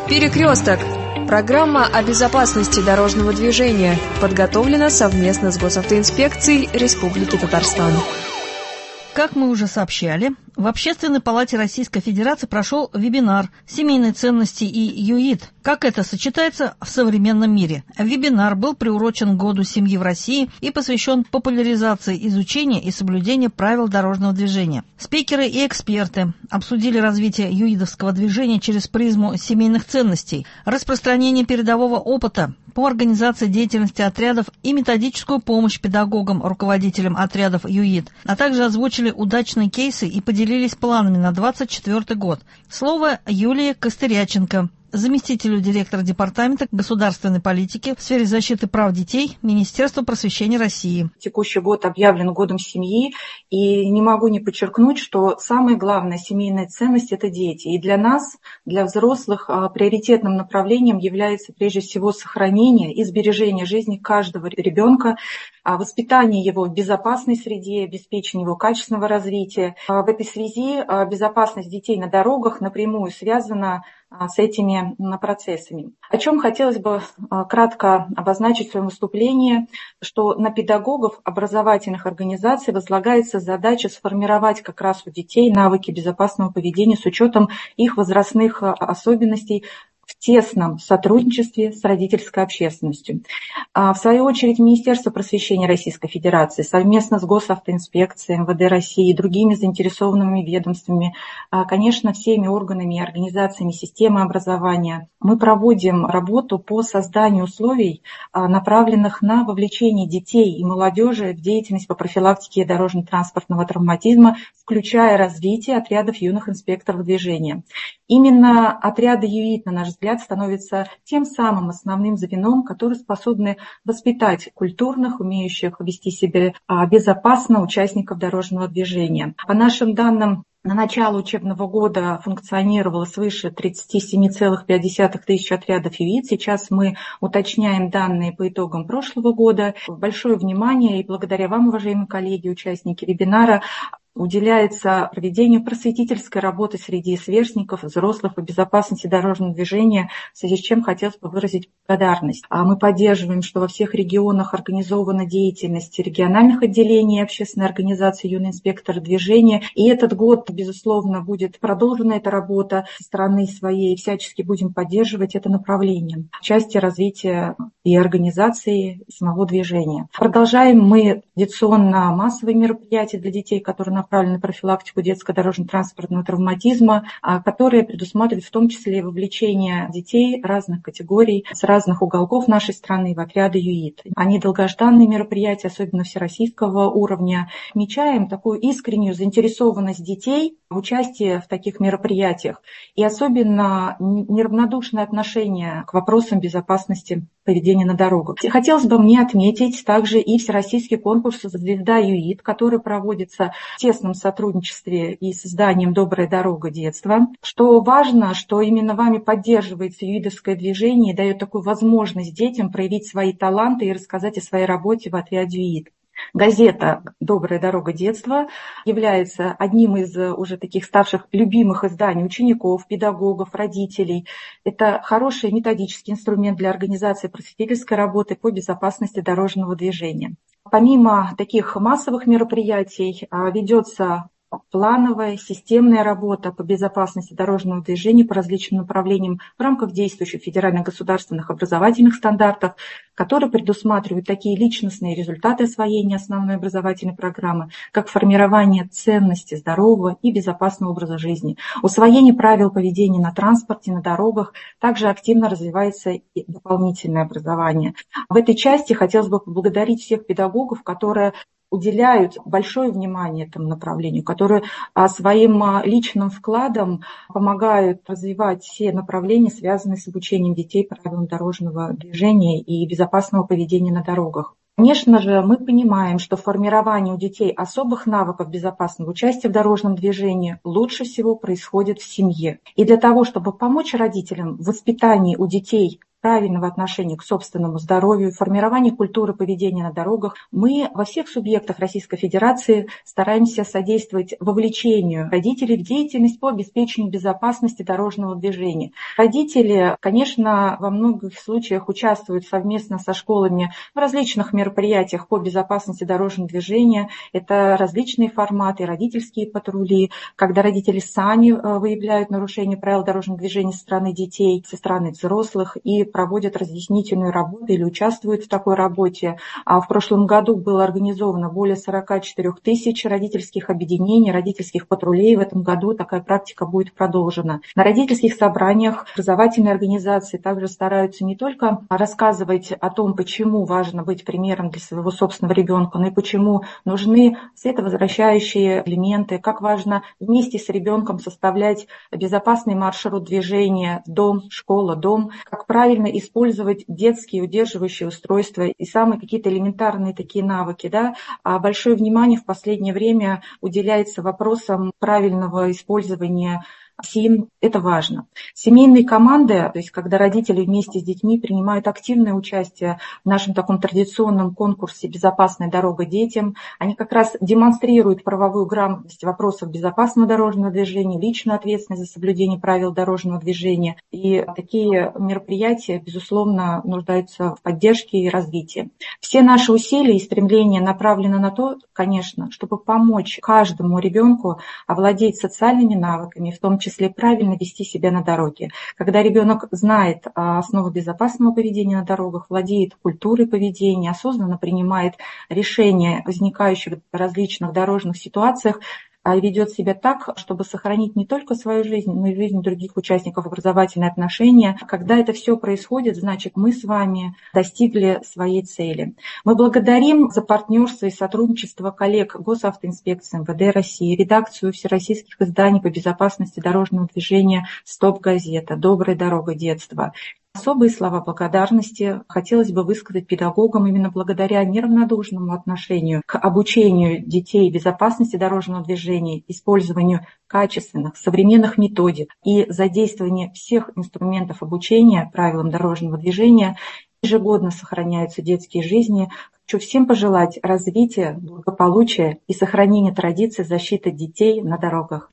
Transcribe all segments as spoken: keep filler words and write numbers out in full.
Перекресток. Программа о безопасности дорожного движения подготовлена совместно с Госавтоинспекцией Республики Татарстан. Как мы уже сообщали, в Общественной палате Российской Федерации прошел вебинар «Семейные ценности и ЮИД. Как это сочетается в современном мире?». Вебинар был приурочен к Году семьи в России и посвящен популяризации изучения и соблюдения правил дорожного движения. Спикеры и эксперты обсудили развитие юидовского движения через призму семейных ценностей, распространение передового опыта по организации деятельности отрядов и методическую помощь педагогам, руководителям отрядов ЮИД, а также озвучили удачные кейсы и поделились планами на двадцать четвёртый год. Слово Юлии Костыряченко, заместителю директора Департамента государственной политики в сфере защиты прав детей Министерства просвещения России. Текущий год объявлен годом семьи, и не могу не подчеркнуть, что самая главная семейная ценность – это дети. И для нас, для взрослых, приоритетным направлением является прежде всего сохранение и сбережение жизни каждого ребенка, воспитание его в безопасной среде, обеспечение его качественного развития. В этой связи безопасность детей на дорогах напрямую связана с этими процессами. О чем хотелось бы кратко обозначить в своем выступлении, что на педагогов образовательных организаций возлагается задача сформировать как раз у детей навыки безопасного поведения с учетом их возрастных особенностей, в тесном сотрудничестве с родительской общественностью. В свою очередь, Министерство просвещения Российской Федерации совместно с Госавтоинспекцией, эм вэ дэ России и другими заинтересованными ведомствами, конечно, всеми органами и организациями системы образования, мы проводим работу по созданию условий, направленных на вовлечение детей и молодежи в деятельность по профилактике дорожно-транспортного травматизма, включая развитие отрядов юных инспекторов движения. Именно отряды ЮИД, на наш взгляд, становятся тем самым основным звеном, которые способны воспитать культурных, умеющих вести себя безопасно участников дорожного движения. По нашим данным, на начало учебного года функционировало свыше тридцать семь целых пять десятых тысяч отрядов ЮИД. Сейчас мы уточняем данные по итогам прошлого года. Большое внимание, и благодаря вам, уважаемые коллеги, участники вебинара, уделяется проведению просветительской работы среди сверстников, взрослых по безопасности дорожного движения, в связи с чем хотелось бы выразить благодарность. Мы поддерживаем, что во всех регионах организована деятельность региональных отделений общественной организации «Юный инспектор движения». И этот год, безусловно, будет продолжена эта работа со стороны своей, всячески будем поддерживать это направление в части развития и организации самого движения. Продолжаем мы традиционно массовые мероприятия для детей, которые направлены на профилактику детско-дорожно-транспортного травматизма, которые предусматривают в том числе вовлечение детей разных категорий с разных уголков нашей страны в отряды ЮИД. Они долгожданные мероприятия, особенно всероссийского уровня. Отмечаем такую искреннюю заинтересованность детей в участии в таких мероприятиях и особенно неравнодушное отношение к вопросам безопасности поведения на дорогах. Хотелось бы мне отметить также и всероссийский конкурс «Звезда ЮИД», который проводится в тесном сотрудничестве и созданием «Добрая дорога детства». Что важно, что именно вами поддерживается юидовское движение и дает такую возможность детям проявить свои таланты и рассказать о своей работе в отряде ЮИД. Газета «Добрая дорога детства» является одним из уже таких ставших любимых изданий учеников, педагогов, родителей. Это хороший методический инструмент для организации просветительской работы по безопасности дорожного движения. Помимо таких массовых мероприятий ведется плановая, системная работа по безопасности дорожного движения по различным направлениям в рамках действующих федеральных государственных образовательных стандартов, которые предусматривают такие личностные результаты освоения основной образовательной программы, как формирование ценности здорового и безопасного образа жизни, усвоение правил поведения на транспорте, на дорогах. Также активно развивается и дополнительное образование. В этой части хотелось бы поблагодарить всех педагогов, которые уделяют большое внимание этому направлению, которые своим личным вкладом помогают развивать все направления, связанные с обучением детей правилам дорожного движения и безопасного поведения на дорогах. Конечно же, мы понимаем, что формирование у детей особых навыков безопасного участия в дорожном движении лучше всего происходит в семье. И для того, чтобы помочь родителям в воспитании у детей правильного отношения к собственному здоровью, формирования культуры поведения на дорогах, мы во всех субъектах Российской Федерации стараемся содействовать вовлечению родителей в деятельность по обеспечению безопасности дорожного движения. Родители, конечно, во многих случаях участвуют совместно со школами в различных мероприятиях по безопасности дорожного движения. Это различные форматы, родительские патрули, когда родители сами выявляют нарушения правил дорожного движения со стороны детей, со стороны взрослых и проводят разъяснительную работу или участвуют в такой работе. А в прошлом году было организовано более сорок четыре тысяч родительских объединений, родительских патрулей. В этом году такая практика будет продолжена. На родительских собраниях образовательные организации также стараются не только рассказывать о том, почему важно быть примером для своего собственного ребенка, но и почему нужны световозвращающие элементы, как важно вместе с ребенком составлять безопасный маршрут движения дом, школа, дом, как правильно использовать детские удерживающие устройства и самые какие-то элементарные такие навыки. Да? А большое внимание в последнее время уделяется вопросам правильного использования СИН, это важно. Семейные команды, то есть когда родители вместе с детьми принимают активное участие в нашем таком традиционном конкурсе «Безопасная дорога детям», они как раз демонстрируют правовую грамотность в вопросах безопасного дорожного движения, личную ответственность за соблюдение правил дорожного движения. И такие мероприятия, безусловно, нуждаются в поддержке и развитии. Все наши усилия и стремления направлены на то, конечно, чтобы помочь каждому ребенку овладеть социальными навыками, в том числе числе правильно вести себя на дороге. Когда ребенок знает основы безопасного поведения на дорогах, владеет культурой поведения, осознанно принимает решения, возникающих в различных дорожных ситуациях, ведет себя так, чтобы сохранить не только свою жизнь, но и жизнь других участников образовательные отношения. Когда это все происходит, значит, мы с вами достигли своей цели. Мы благодарим за партнерство и сотрудничество коллег Госавтоинспекции МВД России, редакцию всероссийских изданий по безопасности дорожного движения «Стоп-газета», «Добрая дорога детства». Особые слова благодарности хотелось бы высказать педагогам именно благодаря неравнодушному отношению к обучению детей безопасности дорожного движения, использованию качественных современных методик и задействованию всех инструментов обучения правилам дорожного движения. Ежегодно сохраняются детские жизни. Хочу всем пожелать развития, благополучия и сохранения традиций защиты детей на дорогах.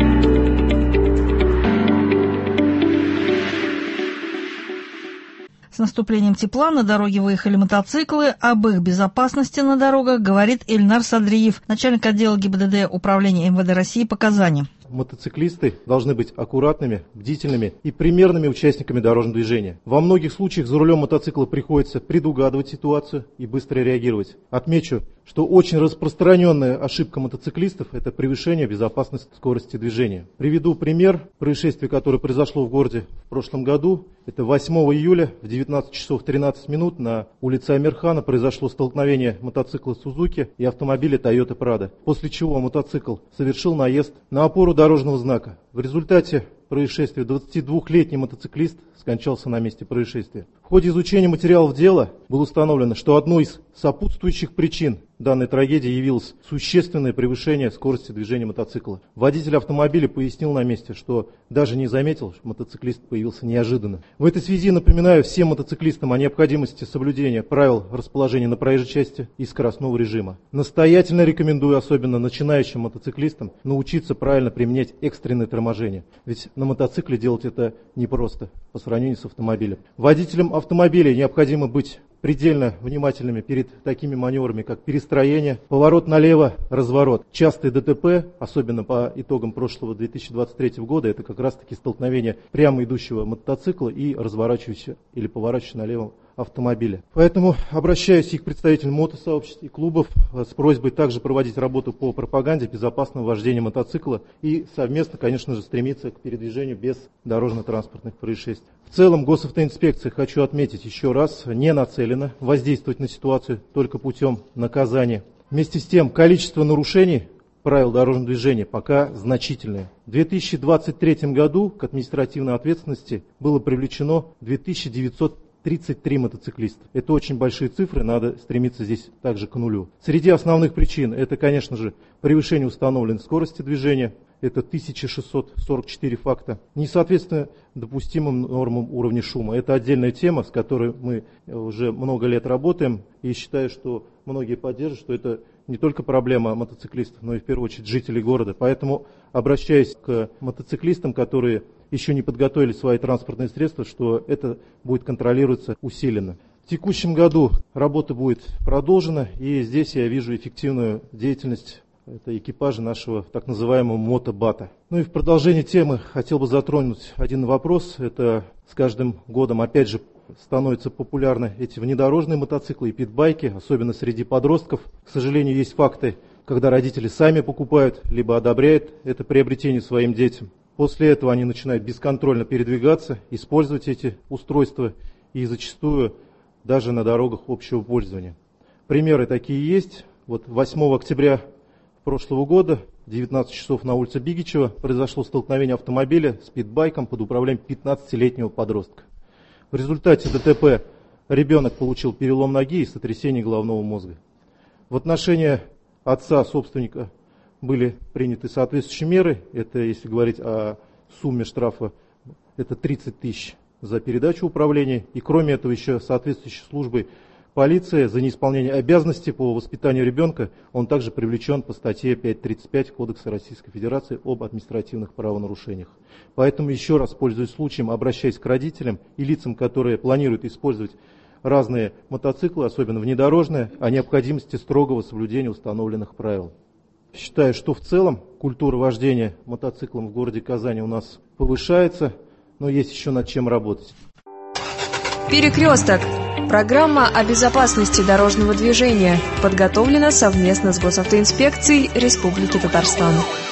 С наступлением тепла на дороге выехали мотоциклы. Об их безопасности на дорогах говорит Эльнар Садриев, начальник отдела ГИБДД Управления МВД России по Казани. Мотоциклисты должны быть аккуратными, бдительными и примерными участниками дорожного движения. Во многих случаях за рулем мотоцикла приходится предугадывать ситуацию и быстро реагировать. Отмечу, что очень распространенная ошибка мотоциклистов – это превышение безопасности скорости движения. Приведу пример происшествия, которое произошло в городе в прошлом году. Это восьмого июля в девятнадцать часов тринадцать минут на улице Амирхана произошло столкновение мотоцикла Сузуки и автомобиля Toyota Prado, после чего мотоцикл совершил наезд на опору дорожного знака. В результате происшествия двадцатидвухлетний мотоциклист скончался на месте происшествия. В ходе изучения материалов дела было установлено, что одной из сопутствующих причин данной трагедии явилось существенное превышение скорости движения мотоцикла. Водитель автомобиля пояснил на месте, что даже не заметил, что мотоциклист появился неожиданно. В этой связи напоминаю всем мотоциклистам о необходимости соблюдения правил расположения на проезжей части и скоростного режима. Настоятельно рекомендую, особенно начинающим мотоциклистам, научиться правильно применять экстренное торможение. Ведь на мотоцикле делать это непросто по сравнению с автомобилем. Водителям автомобилей необходимо быть предельно внимательными перед такими маневрами, как перестроение, поворот налево, разворот. Частые ДТП, особенно по итогам прошлого две тысячи двадцать третьего года, это как раз-таки столкновение прямо идущего мотоцикла и разворачивающегося или поворачивающего налево автомобиля. Поэтому обращаюсь и к представителям мотосообществ и клубов с просьбой также проводить работу по пропаганде безопасного вождения мотоцикла и совместно, конечно же, стремиться к передвижению без дорожно-транспортных происшествий. В целом, госавтоинспекция, хочу отметить еще раз, не нацелена воздействовать на ситуацию только путем наказания. Вместе с тем, количество нарушений правил дорожного движения пока значительное. В две тысячи двадцать третьем году к административной ответственности было привлечено две тысячи девятьсот тридцать три мотоциклиста. Это очень большие цифры, надо стремиться здесь также к нулю. Среди основных причин это, конечно же, превышение установленной скорости движения, это тысяча шестьсот сорок четыре факта. Несоответственно допустимым нормам уровня шума. Это отдельная тема, с которой мы уже много лет работаем. И считаю, что многие поддержат, что это не только проблема мотоциклистов, но и в первую очередь жителей города. Поэтому обращаюсь к мотоциклистам, которые еще не подготовили свои транспортные средства, что это будет контролироваться усиленно. В текущем году работа будет продолжена, и здесь я вижу эффективную деятельность это экипажа нашего так называемого мотобата. Ну и в продолжение темы хотел бы затронуть один вопрос. Это с каждым годом опять же становятся популярны эти внедорожные мотоциклы и питбайки, особенно среди подростков. К сожалению, есть факты, когда родители сами покупают, либо одобряют это приобретение своим детям. После этого они начинают бесконтрольно передвигаться, использовать эти устройства и зачастую даже на дорогах общего пользования. Примеры такие есть. Вот восьмого октября прошлого года, в девятнадцать часов на улице Бигичева, произошло столкновение автомобиля с питбайком под управлением пятнадцатилетнего подростка. В результате ДТП ребенок получил перелом ноги и сотрясение головного мозга. В отношении отца, собственника, были приняты соответствующие меры. Это, если говорить о сумме штрафа, это тридцать тысяч за передачу управления. И кроме этого еще соответствующей службой полиции за неисполнение обязанностей по воспитанию ребенка, он также привлечен по статье пятьсот тридцать пять Кодекса Российской Федерации об административных правонарушениях. Поэтому еще раз, пользуясь случаем, обращаясь к родителям и лицам, которые планируют использовать разные мотоциклы, особенно внедорожные, о необходимости строгого соблюдения установленных правил. Считаю, что в целом культура вождения мотоциклом в городе Казани у нас повышается, но есть еще над чем работать. Перекресток. Программа о безопасности дорожного движения подготовлена совместно с Госавтоинспекцией Республики Татарстан.